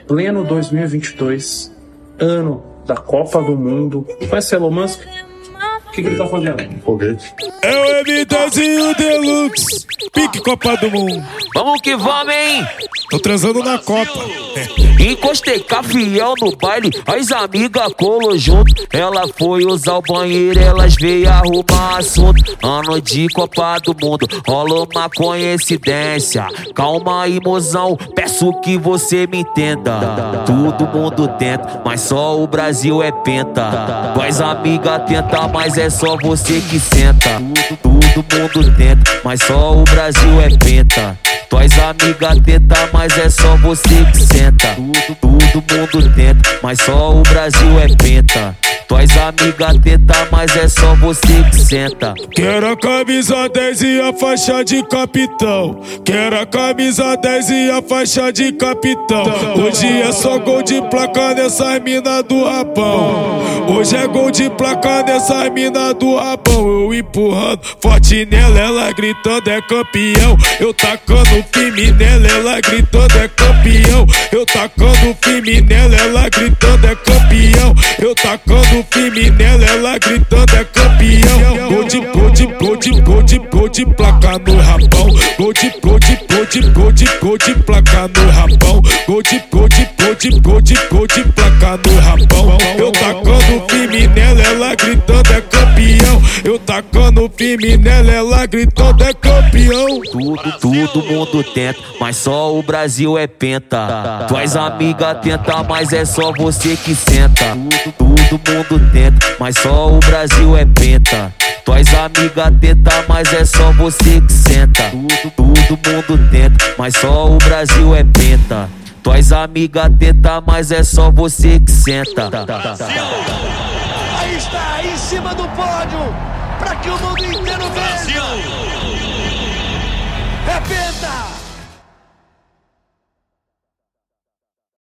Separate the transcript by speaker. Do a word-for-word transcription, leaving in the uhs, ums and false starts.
Speaker 1: pleno dois mil e vinte e dois, ano da Copa do Mundo. Conhece Elon Musk? O que, que ele tá fazendo?
Speaker 2: Foguete.
Speaker 3: É o MDzinho Deluxe, pique Copa do Mundo.
Speaker 4: Vamos que vamos, hein?
Speaker 3: Tô transando na Copa.
Speaker 4: Encostei com a fiel no baile, as amigas colou junto. Ela foi usar o banheiro, elas veio arrumar assunto. Ano de Copa do Mundo, rolou uma coincidência. Calma aí, mozão, peço que você me entenda. Todo mundo tenta, mas só o Brasil é penta. Tuas amigas tentam, mas é só você que senta. Todo mundo tenta, mas só o Brasil é penta. Tuas amigas tentam, mas é só você que senta. Todo mundo tenta, mas só o Brasil é penta. Tuas amigas tentam, mas é só você que senta.
Speaker 3: Quero a camisa dez e a faixa de capitão. Quero a camisa dez e a faixa de capitão. Hoje é só gol de placa nessas mina do rabão. Hoje é gol de placa nessas mina do rabão. Eu empurrando forte nela, ela gritando é campeão. Eu tacando firme nela, ela gritando é campeão. Eu tacando firme nela, ela gritando é campeão. Eu tacando firme nela, ela gritando é campeão. Gol de, gol de, gol de, gol de, gol de placa no rabão. Gol de, gol de, gol de, gol de, gol de placa no rabão. Gol de, gol de, gol de, gol de, gol de placa no rabão. Eu tacando firme nela, ela gritando é campeão. Eu tacando firme nela, ela gritando é campeão.
Speaker 4: Tudo, todo mundo tenta, mas só o Brasil é penta. Tuas amigas tentam, mas é só você que senta. Todo mundo tenta, mas só o Brasil é penta. Tuas amigas tentam, mas é só você que senta. Todo mundo tenta, mas só o Brasil é penta. Tuas amigas tentam, mas é só você que senta.
Speaker 5: Aí está, em cima do pódio, pra que o mundo inteiro veja. É